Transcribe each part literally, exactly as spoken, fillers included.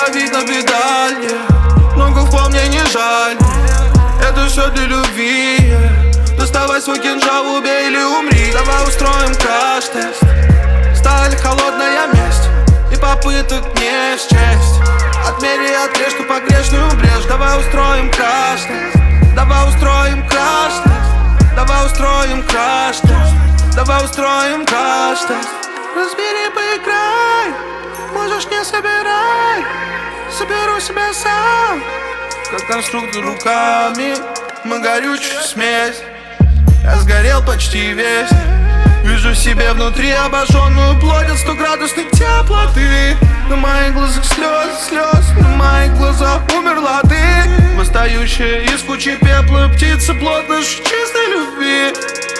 давить на педаль, yeah. Много в пол мне не жаль, это все для любви, yeah. Доставай свой кинжал, убей или умри. Давай устроим краш-тест. Сталь, холодная месть и попыток не счесть. Отмери и отрежь ту погрешную брешь. Давай устроим краш-тест. Давай устроим краш-тест. Давай устроим краш-тест. Давай устроим краш-тест. Разбери, поиграй, можешь не собирай. Соберу себя сам, как конструктор руками. Мы горючая смесь. Я сгорел почти весь. Вижу себе внутри обожженную плоть от стоградусной теплоты. На моих глазах слез, слез, на моих глазах умерла ты. Восстающая из кучи пепла птица, плод нашей чистой любви.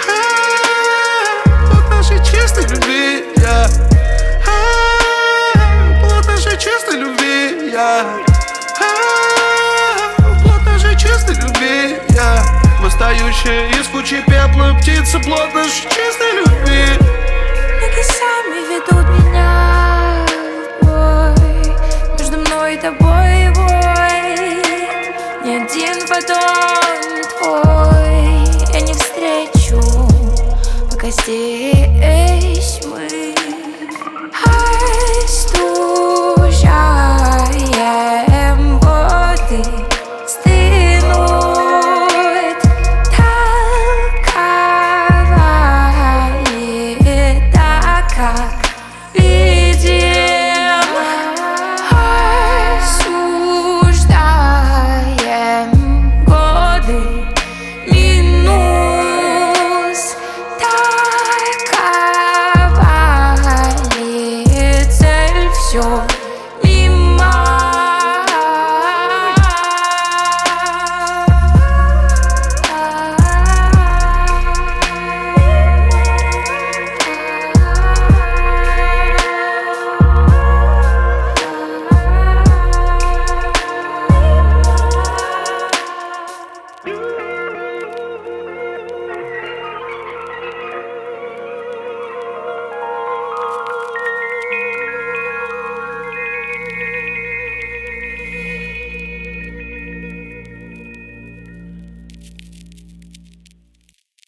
Плод нашей чистой любви, yeah. Плод нашей чистой любви, yeah. Плод нашей чистой любви, yeah. Восстающая из кучи пепла птица, плод нашей чистой любви. Ноги сами ведут меня в бой, между мной и тобой, бой. Ни один подон твой я не встречу, пока здесь.